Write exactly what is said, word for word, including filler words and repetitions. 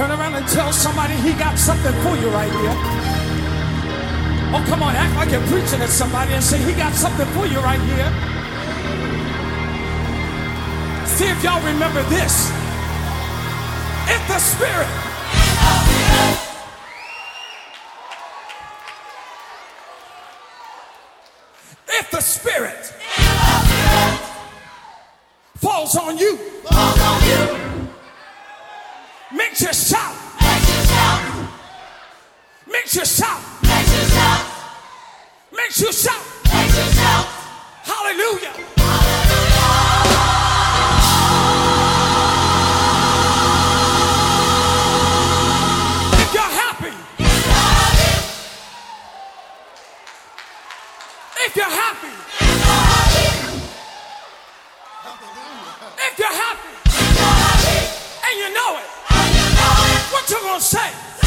Turn around and tell somebody he got something for you right here. Oh, come on, act like you're preaching at somebody and say he got something for you right here. See if y'all remember this. If the Spirit, if the Spirit falls on you, falls on you. Makes you shout. Makes you shout. Makes you shout. Makes you shout. Makes you shout. Makes you shout. Hallelujah. Hallelujah. If you're happy. If you're happy. If you're happy. If you're happy. If you're happy. And you know it. And you know it. What you gonna say?